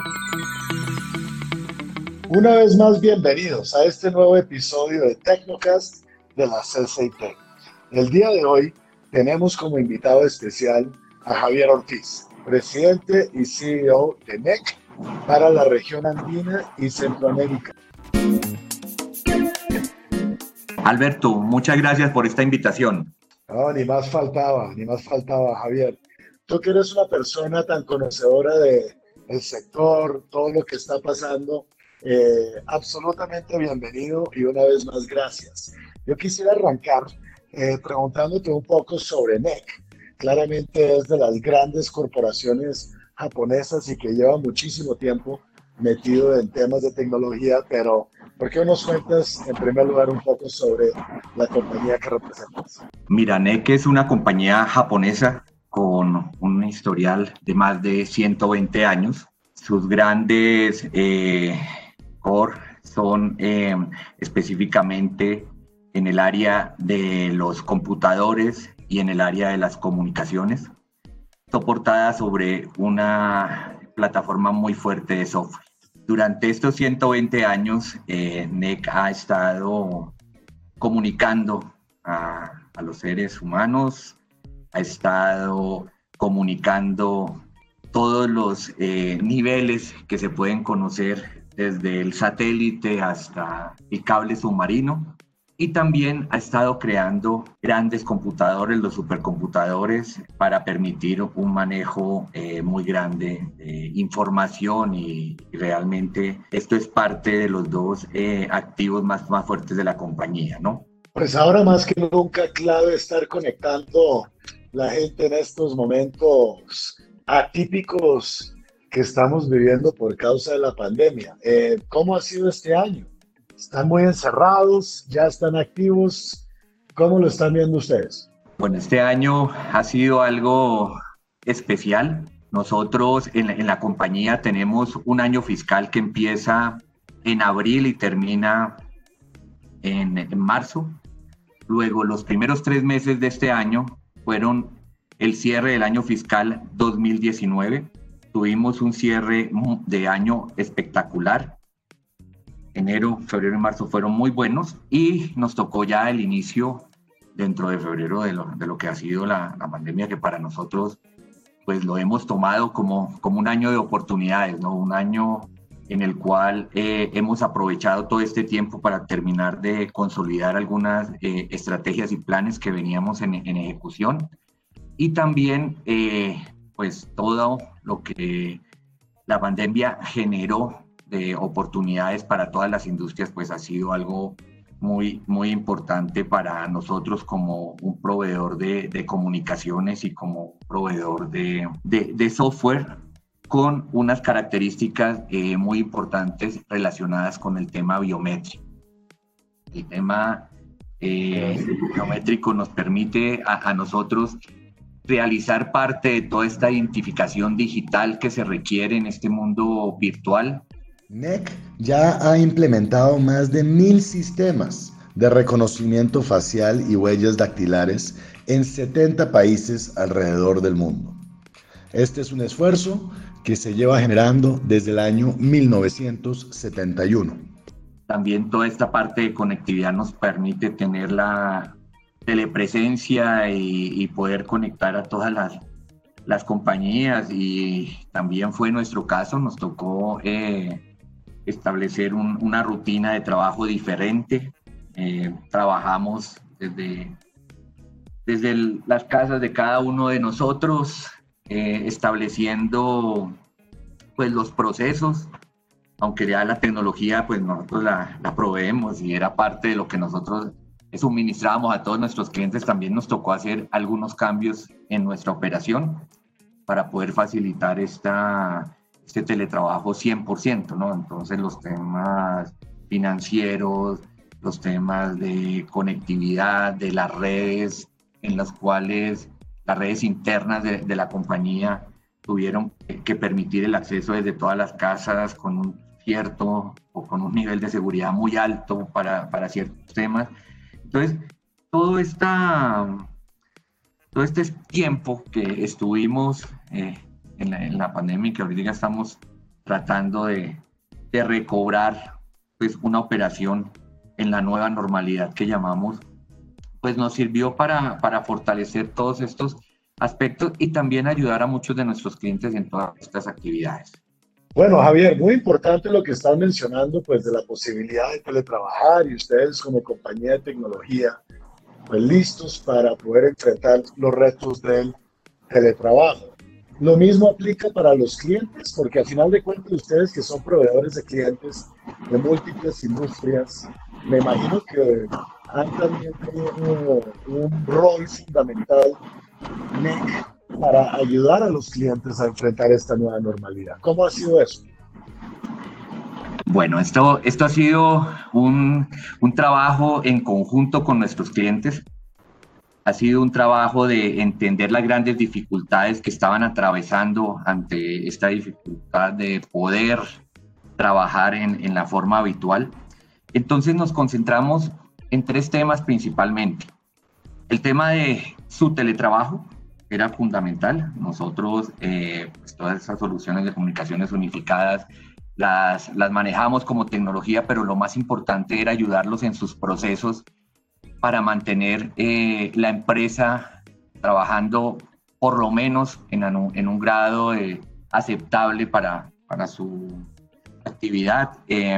Una vez más, bienvenidos a este nuevo episodio de Tecnocast de la CCIT. El día de hoy tenemos como invitado especial a Javier Ortiz, presidente y CEO de NEC para la región andina y Centroamérica. Alberto, muchas gracias por esta invitación. No, ni más faltaba, Javier. Tú que eres una persona tan conocedora del sector, todo lo que está pasando, absolutamente bienvenido y una vez más gracias. Yo quisiera arrancar preguntándote un poco sobre NEC. Claramente es de las grandes corporaciones japonesas y que lleva muchísimo tiempo metido en temas de tecnología, pero ¿por qué no nos cuentas en primer lugar un poco sobre la compañía que representas? Mira, NEC es una compañía japonesa con un historial de más de 120 años. Sus grandes core son específicamente en el área de los computadores y en el área de las comunicaciones, soportada sobre una plataforma muy fuerte de software. Durante estos 120 años, NEC ha estado comunicando a los seres humanos, ha estado comunicando todos los niveles que se pueden conocer desde el satélite hasta el cable submarino, y también ha estado creando grandes computadores, los supercomputadores, para permitir un manejo muy grande de información y realmente esto es parte de los dos activos más fuertes de la compañía, ¿no? Pues ahora más que nunca clave estar conectando la gente en estos momentos atípicos que estamos viviendo por causa de la pandemia. ¿Cómo ha sido este año? ¿Están muy encerrados? ¿Ya están activos? ¿Cómo lo están viendo ustedes? Bueno, este año ha sido algo especial. Nosotros en la compañía tenemos un año fiscal que empieza en abril y termina en marzo. Luego, los primeros 3 meses de este año fueron el cierre del año fiscal 2019. Tuvimos un cierre de año espectacular. Enero, febrero y marzo fueron muy buenos y nos tocó ya el inicio dentro de febrero de lo que ha sido la pandemia, que para nosotros pues lo hemos tomado como un año de oportunidades, ¿no? Un año en el cual hemos aprovechado todo este tiempo para terminar de consolidar algunas estrategias y planes que veníamos en ejecución, y también pues todo lo que la pandemia generó de oportunidades para todas las industrias, pues ha sido algo muy importante para nosotros como un proveedor de comunicaciones y como un proveedor de software, con unas características muy importantes relacionadas con el tema biométrico. El tema biométrico nos permite a nosotros realizar parte de toda esta identificación digital que se requiere en este mundo virtual. NEC ya ha implementado más de 1000 sistemas de reconocimiento facial y huellas dactilares en 70 países alrededor del mundo. Este es un esfuerzo que se lleva generando desde el año 1971. También toda esta parte de conectividad nos permite tener la telepresencia y poder conectar a todas las compañías, y también fue nuestro caso, nos tocó establecer una rutina de trabajo diferente. Trabajamos desde las casas de cada uno de nosotros, estableciendo pues los procesos, aunque ya la tecnología pues nosotros la proveemos y era parte de lo que nosotros suministrábamos a todos nuestros clientes. También nos tocó hacer algunos cambios en nuestra operación para poder facilitar este teletrabajo 100%, ¿no? Entonces los temas financieros, los temas de conectividad, de las redes, en las cuales las redes internas de la compañía tuvieron que permitir el acceso desde todas las casas con un cierto o con un nivel de seguridad muy alto para ciertos temas. Entonces, todo este tiempo que estuvimos en la pandemia, que ahorita ya estamos tratando de recobrar pues una operación en la nueva normalidad que llamamos, pues nos sirvió para fortalecer todos estos aspectos y también ayudar a muchos de nuestros clientes en todas estas actividades. Bueno, Javier, muy importante lo que estás mencionando, pues de la posibilidad de teletrabajar y ustedes como compañía de tecnología, pues listos para poder enfrentar los retos del teletrabajo. Lo mismo aplica para los clientes, porque al final de cuentas ustedes que son proveedores de clientes de múltiples industrias, me imagino que han también tenido un rol fundamental para ayudar a los clientes a enfrentar esta nueva normalidad. ¿Cómo ha sido eso? Bueno, esto ha sido un trabajo en conjunto con nuestros clientes. Ha sido un trabajo de entender las grandes dificultades que estaban atravesando ante esta dificultad de poder trabajar en la forma habitual. Entonces nos concentramos en 3 temas principalmente. El tema de su teletrabajo era fundamental. Nosotros, pues todas esas soluciones de comunicaciones unificadas las manejamos como tecnología, pero lo más importante era ayudarlos en sus procesos para mantener la empresa trabajando por lo menos en un grado aceptable para su actividad.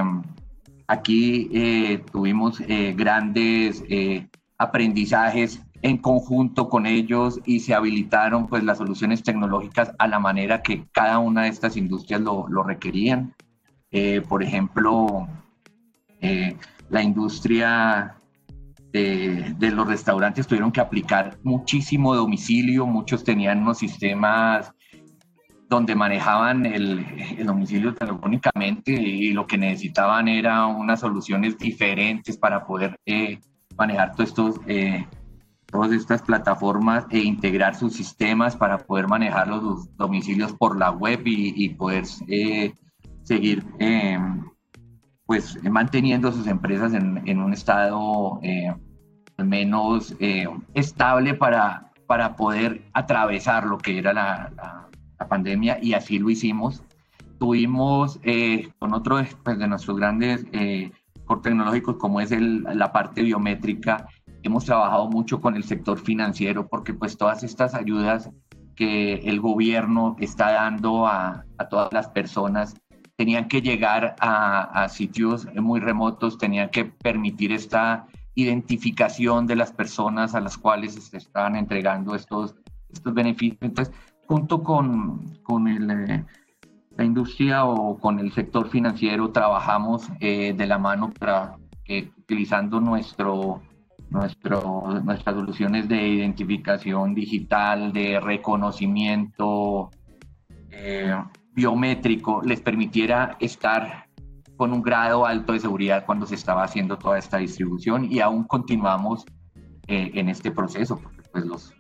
Aquí tuvimos grandes aprendizajes en conjunto con ellos y se habilitaron pues las soluciones tecnológicas a la manera que cada una de estas industrias lo requerían. Por ejemplo, la industria de los restaurantes tuvieron que aplicar muchísimo domicilio, muchos tenían unos sistemas donde manejaban el domicilio telefónicamente y lo que necesitaban era unas soluciones diferentes para poder manejar todas estas plataformas e integrar sus sistemas para poder manejar los domicilios por la web y poder seguir pues manteniendo sus empresas en un estado al menos estable para poder atravesar lo que era la pandemia, y así lo hicimos. Tuvimos con otro pues, de nuestros grandes core tecnológicos, como es la parte biométrica, hemos trabajado mucho con el sector financiero porque pues todas estas ayudas que el gobierno está dando a todas las personas tenían que llegar a sitios muy remotos, tenían que permitir esta identificación de las personas a las cuales se estaban entregando estos beneficios. Entonces, junto con la industria o con el sector financiero, trabajamos de la mano utilizando nuestras soluciones de identificación digital, de reconocimiento biométrico, les permitiera estar con un grado alto de seguridad cuando se estaba haciendo toda esta distribución, y aún continuamos en este proceso, porque pues los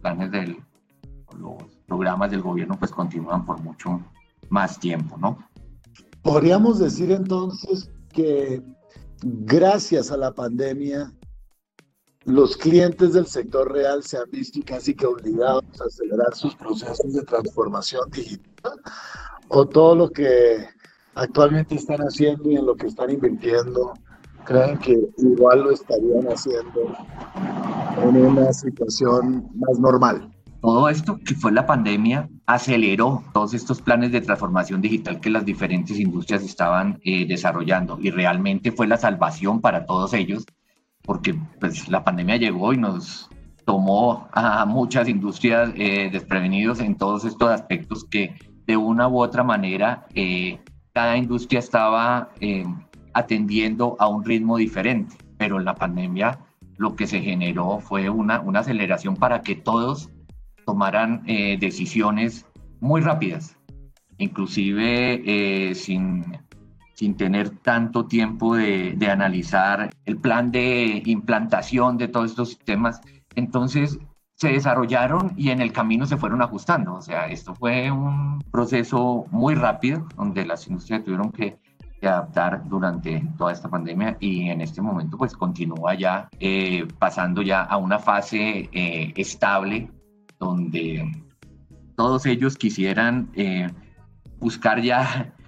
programas del gobierno pues continúan por mucho más tiempo, ¿no? Podríamos decir entonces que gracias a la pandemia los clientes del sector real se han visto casi que obligados a acelerar sus procesos de transformación digital, o todo lo que actualmente están haciendo y en lo que están invirtiendo, creen que igual lo estarían haciendo en una situación más normal. Todo esto que fue la pandemia aceleró todos estos planes de transformación digital que las diferentes industrias estaban desarrollando, y realmente fue la salvación para todos ellos, porque pues, la pandemia llegó y nos tomó a muchas industrias desprevenidos en todos estos aspectos que de una u otra manera cada industria estaba atendiendo a un ritmo diferente, pero en la pandemia lo que se generó fue una aceleración para que todos tomaran decisiones muy rápidas, inclusive sin tener tanto tiempo de analizar el plan de implantación de todos estos sistemas. Entonces se desarrollaron y en el camino se fueron ajustando. O sea, esto fue un proceso muy rápido donde las industrias tuvieron que adaptar durante toda esta pandemia, y en este momento pues continúa ya pasando ya a una fase estable donde todos ellos quisieran buscar ya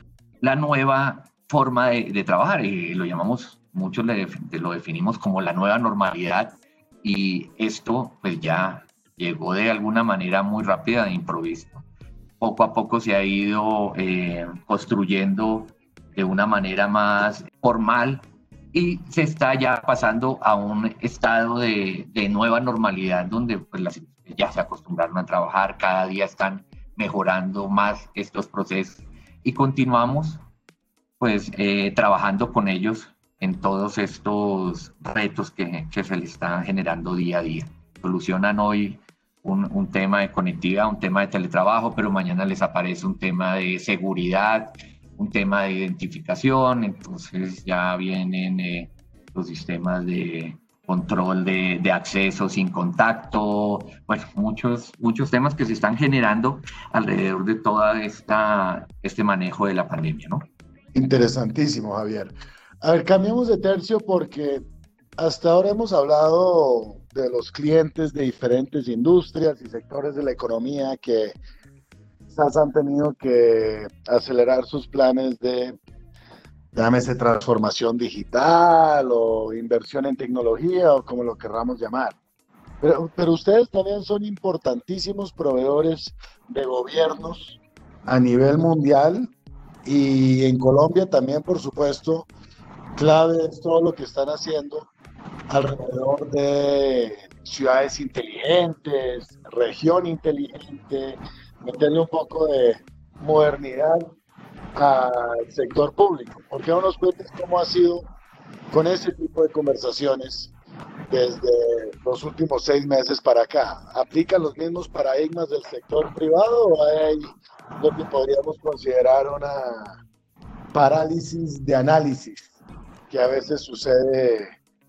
la nueva forma de trabajar, y lo llamamos, muchos lo definimos como la nueva normalidad, y esto pues ya llegó de alguna manera muy rápida, de improviso. Poco a poco se ha ido construyendo de una manera más formal y se está ya pasando a un estado de nueva normalidad donde pues, ya se acostumbraron a trabajar, cada día están mejorando más estos procesos y continuamos pues trabajando con ellos en todos estos retos que se les están generando día a día. Solucionan hoy un tema de conectividad, un tema de teletrabajo, pero mañana les aparece un tema de seguridad, un tema de identificación, entonces ya vienen los sistemas de control de acceso sin contacto, bueno, muchos temas que se están generando alrededor de toda este manejo de la pandemia, ¿no? Interesantísimo, Javier. A ver, cambiamos de tercio porque hasta ahora hemos hablado de los clientes de diferentes industrias y sectores de la economía que quizás han tenido que acelerar sus planes de, llámese, transformación digital o inversión en tecnología o como lo querramos llamar. Pero ustedes también son importantísimos proveedores de gobiernos a nivel mundial y en Colombia también, por supuesto, clave es todo lo que están haciendo alrededor de ciudades inteligentes, región inteligente, meterle un poco de modernidad al sector público. ¿Por qué no nos cuentes cómo ha sido con ese tipo de conversaciones desde los últimos 6 meses para acá? ¿Aplican los mismos paradigmas del sector privado o hay lo que podríamos considerar una parálisis de análisis que a veces sucede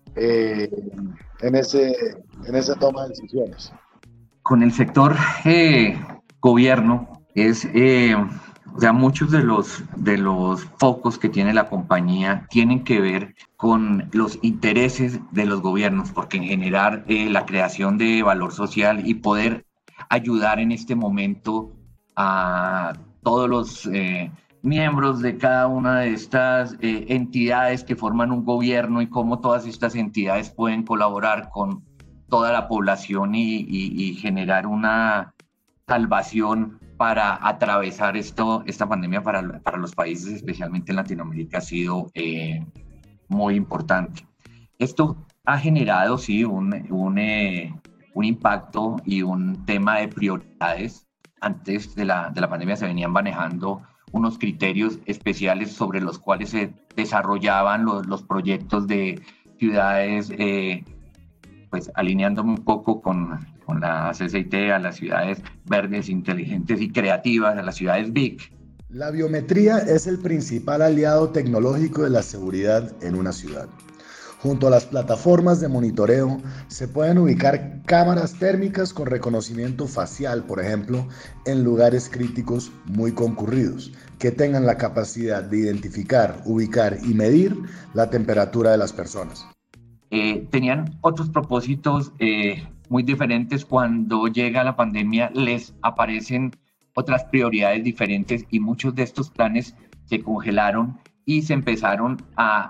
en esa toma de decisiones? Con el sector gobierno o sea, muchos de los focos que tiene la compañía tienen que ver con los intereses de los gobiernos, porque en generar la creación de valor social y poder ayudar en este momento a todos los miembros de cada una de estas entidades que forman un gobierno y cómo todas estas entidades pueden colaborar con toda la población y generar una salvación para atravesar esta pandemia para los países, especialmente en Latinoamérica, ha sido muy importante. Esto ha generado, sí, un impacto y un tema de prioridades. Antes de la pandemia se venían manejando unos criterios especiales sobre los cuales se desarrollaban los proyectos de ciudades, pues alineándome un poco con la CCIT, a las ciudades verdes, inteligentes y creativas, a las ciudades BIC. La biometría es el principal aliado tecnológico de la seguridad en una ciudad. Junto a las plataformas de monitoreo se pueden ubicar cámaras térmicas con reconocimiento facial, por ejemplo, en lugares críticos muy concurridos, que tengan la capacidad de identificar, ubicar y medir la temperatura de las personas. Tenían otros propósitos muy diferentes. Cuando llega la pandemia les aparecen otras prioridades diferentes y muchos de estos planes se congelaron y se empezaron a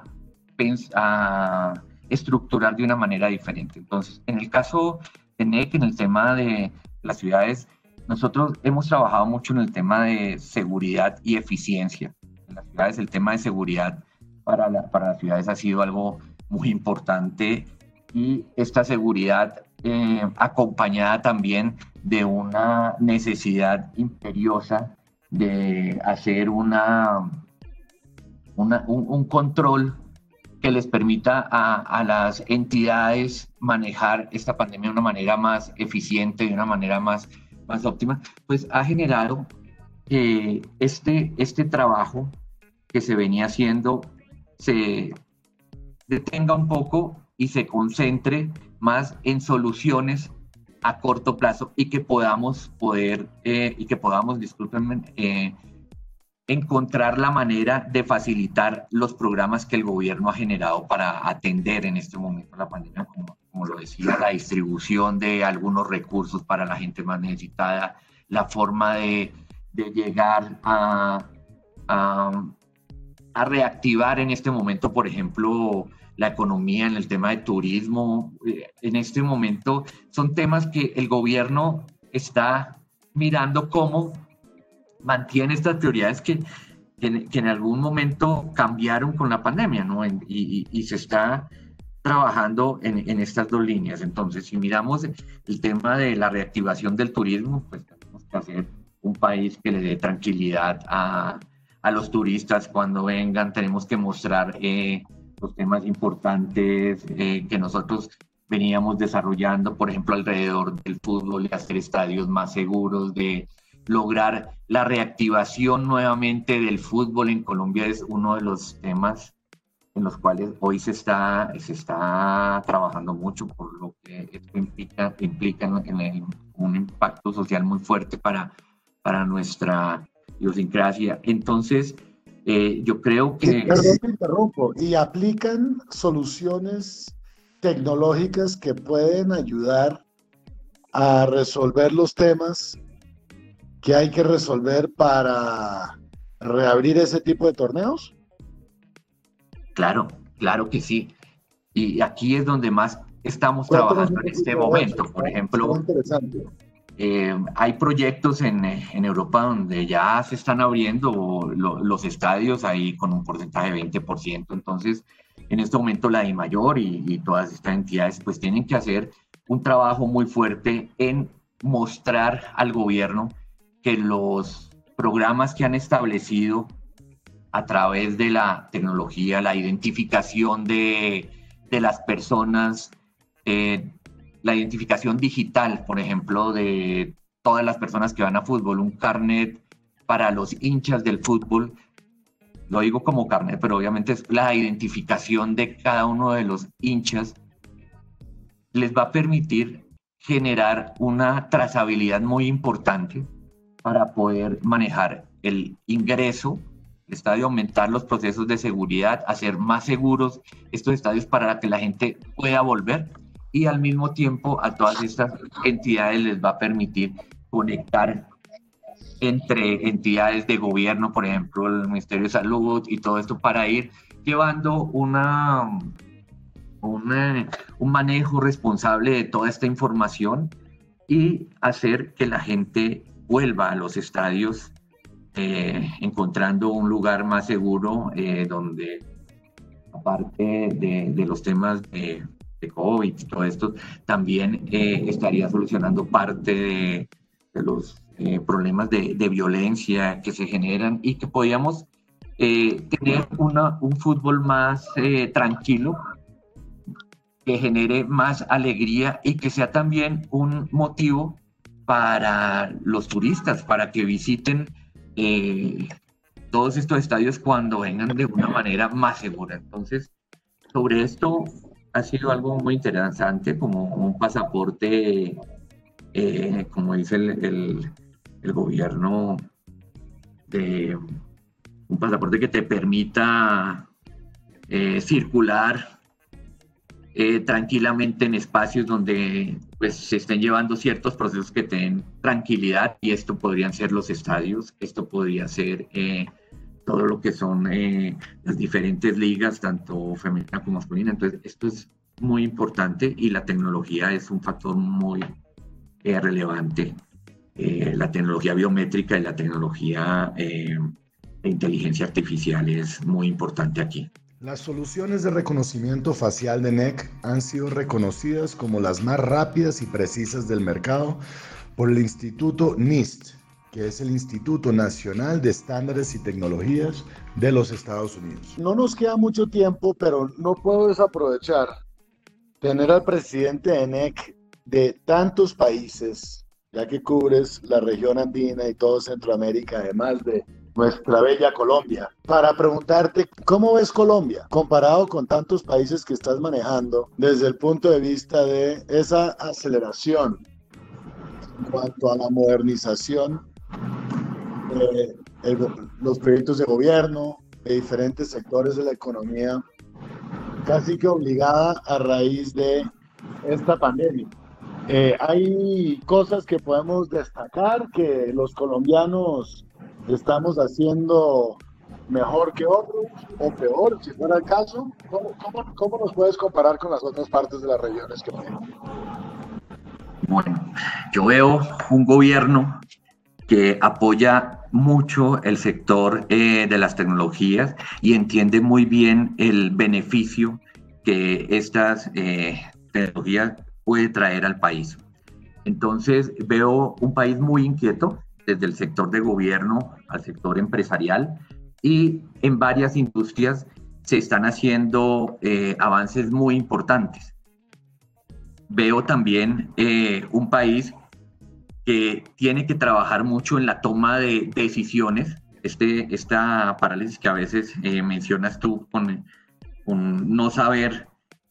estructurar de una manera diferente. Entonces, en el caso de NEC, en el tema de las ciudades, nosotros hemos trabajado mucho en el tema de seguridad y eficiencia. En las ciudades, el tema de seguridad para las ciudades ha sido algo muy importante, y esta seguridad acompañada también de una necesidad imperiosa de hacer un control que les permita a las entidades manejar esta pandemia de una manera más eficiente, de una manera más óptima, pues ha generado que este trabajo que se venía haciendo se detenga un poco y se concentre más en soluciones a corto plazo y que podamos encontrar la manera de facilitar los programas que el gobierno ha generado para atender en este momento la pandemia, como lo decía, la distribución de algunos recursos para la gente más necesitada, la forma de llegar a a reactivar en este momento, por ejemplo, la economía en el tema de turismo. En este momento son temas que el gobierno está mirando cómo mantiene estas prioridades que en algún momento cambiaron con la pandemia, ¿no? Y se está trabajando en estas dos líneas. Entonces, si miramos el tema de la reactivación del turismo, pues tenemos que hacer un país que le dé tranquilidad a los turistas cuando vengan. Tenemos que mostrar los temas importantes que nosotros veníamos desarrollando, por ejemplo, alrededor del fútbol, de hacer estadios más seguros, de lograr la reactivación nuevamente del fútbol en Colombia. Es uno de los temas en los cuales hoy se está trabajando mucho, por lo que esto implica un impacto social muy fuerte para nuestra idiosincrasia. Entonces, yo creo que... Perdón, te interrumpo. ¿Y aplican soluciones tecnológicas que pueden ayudar a resolver los temas que hay que resolver para reabrir ese tipo de torneos? Claro, claro que sí. Y aquí es donde más estamos trabajando en este momento. Por ejemplo, hay proyectos en Europa donde ya se están abriendo los estadios ahí con un porcentaje de 20%. Entonces, en este momento la DIMAYOR y todas estas entidades pues tienen que hacer un trabajo muy fuerte en mostrar al gobierno que los programas que han establecido a través de la tecnología, la identificación de las personas, la identificación digital, por ejemplo, de todas las personas que van a fútbol, un carnet para los hinchas del fútbol, lo digo como carnet, pero obviamente es la identificación de cada uno de los hinchas, les va a permitir generar una trazabilidad muy importante para poder manejar el ingreso al estadio, aumentar los procesos de seguridad, hacer más seguros estos estadios para que la gente pueda volver, y al mismo tiempo a todas estas entidades les va a permitir conectar entre entidades de gobierno, por ejemplo el Ministerio de Salud y todo esto, para ir llevando un manejo responsable de toda esta información y hacer que la gente vuelva a los estadios encontrando un lugar más seguro donde, aparte de los temas de COVID y todo esto, también estaría solucionando parte de los problemas de violencia que se generan, y que podíamos tener un fútbol más tranquilo, que genere más alegría y que sea también un motivo para los turistas, para que visiten todos estos estadios cuando vengan de una manera más segura. Entonces, sobre esto ha sido algo muy interesante, como un pasaporte, como dice el gobierno, un pasaporte que te permita circular tranquilamente en espacios donde pues se estén llevando ciertos procesos que te den tranquilidad, y esto podrían ser los estadios, esto podría ser todo lo que son las diferentes ligas, tanto femenina como masculina. Entonces esto es muy importante y la tecnología es un factor muy relevante. La tecnología biométrica y la tecnología de inteligencia artificial es muy importante aquí. Las soluciones de reconocimiento facial de NEC han sido reconocidas como las más rápidas y precisas del mercado por el Instituto NIST, que es el Instituto Nacional de Estándares y Tecnologías de los Estados Unidos. No nos queda mucho tiempo, pero no puedo desaprovechar tener al presidente de NEC de tantos países, ya que cubres la región andina y todo Centroamérica, además de nuestra bella Colombia, para preguntarte cómo ves Colombia comparado con tantos países que estás manejando desde el punto de vista de esa aceleración en cuanto a la modernización de los proyectos de gobierno, de diferentes sectores de la economía, casi que obligada a raíz de esta pandemia. Hay cosas que podemos destacar que los colombianos estamos haciendo mejor que otros o peor, si fuera el caso? ¿Cómo nos puedes comparar con las otras partes de las regiones que tenemos? Bueno, yo veo un gobierno que apoya mucho el sector de las tecnologías y entiende muy bien el beneficio que estas tecnologías puede traer al país. Entonces veo un país muy inquieto desde el sector de gobierno al sector empresarial, y en varias industrias se están haciendo avances muy importantes. Veo también un país que tiene que trabajar mucho en la toma de decisiones. Esta parálisis que a veces mencionas tú con no saber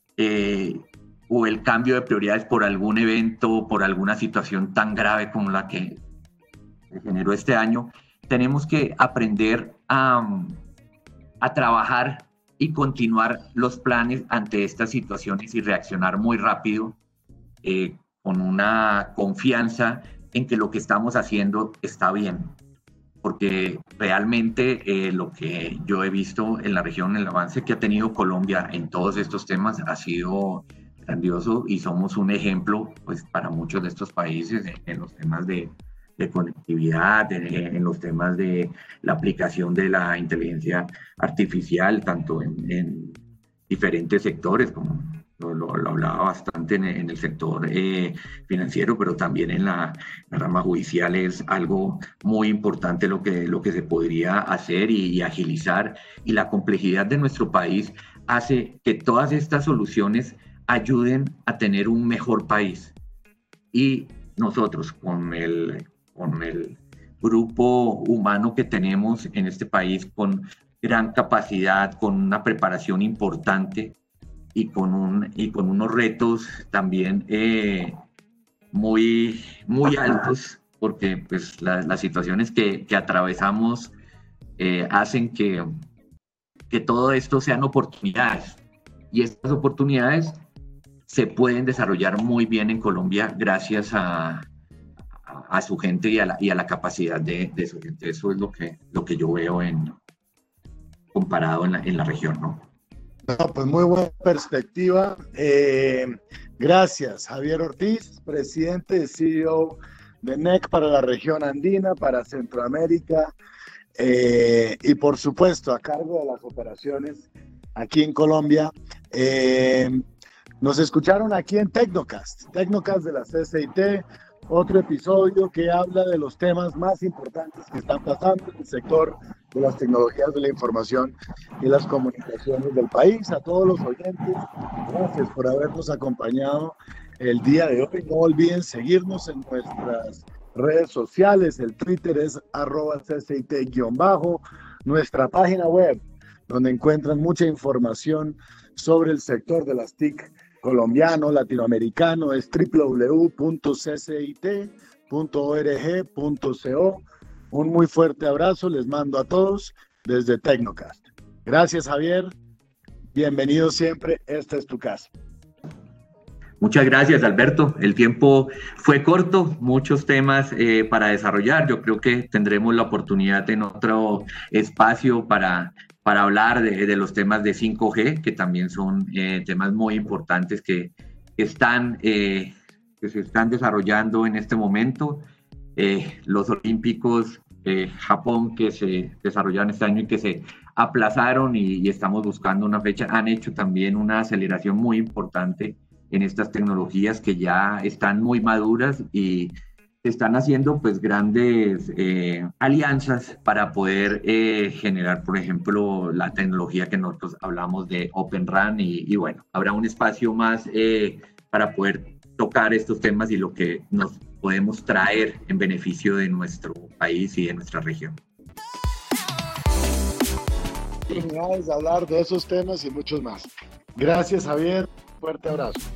o el cambio de prioridades por algún evento, por alguna situación tan grave como la que se generó este año, tenemos que aprender a trabajar y continuar los planes ante estas situaciones y reaccionar muy rápido, con una confianza en que lo que estamos haciendo está bien, porque realmente lo que yo he visto en la región, el avance que ha tenido Colombia en todos estos temas ha sido grandioso, y somos un ejemplo pues para muchos de estos países en los temas de conectividad, en los temas de la aplicación de la inteligencia artificial, tanto en diferentes sectores, como lo hablaba bastante en el sector financiero, pero también en la rama judicial. Es algo muy importante lo que se podría hacer y agilizar, y la complejidad de nuestro país hace que todas estas soluciones ayuden a tener un mejor país. Y nosotros, con el grupo humano que tenemos en este país, con gran capacidad, con una preparación importante y con unos retos también muy, muy altos, porque pues las situaciones que atravesamos hacen que todo esto sean oportunidades, y estas oportunidades se pueden desarrollar muy bien en Colombia gracias a su gente y a la capacidad de su gente. Eso es lo que yo veo comparado en la región, ¿no? No, pues muy buena perspectiva. Gracias, Javier Ortiz, presidente y CEO de NEC para la región andina, para Centroamérica, y por supuesto a cargo de las operaciones aquí en Colombia. Nos escucharon aquí en Tecnocast de la CCIT, otro episodio que habla de los temas más importantes que están pasando en el sector de las tecnologías de la información y las comunicaciones del país. A todos los oyentes, gracias por habernos acompañado el día de hoy. No olviden seguirnos en nuestras redes sociales. El Twitter es @CCIT_, nuestra página web, donde encuentran mucha información sobre el sector de las TIC colombiano, latinoamericano, es www.ccit.org.co. Un muy fuerte abrazo les mando a todos desde Tecnocast. Gracias, Javier. Bienvenido siempre. Esta es tu casa. Muchas gracias, Alberto. El tiempo fue corto, muchos temas para desarrollar. Yo creo que tendremos la oportunidad en otro espacio para hablar de los temas de 5G, que también son temas muy importantes que se están desarrollando en este momento. Los Olímpicos Japón, que se desarrollaron este año y que se aplazaron, y estamos buscando una fecha, han hecho también una aceleración muy importante en estas tecnologías que ya están muy maduras, y se están haciendo pues grandes alianzas para poder generar, por ejemplo, la tecnología que nosotros hablamos de Open RAN, y bueno, habrá un espacio más para poder tocar estos temas y lo que nos podemos traer en beneficio de nuestro país y de nuestra región. Oportunidades de hablar de esos temas y muchos más. Gracias, Javier. Fuerte abrazo.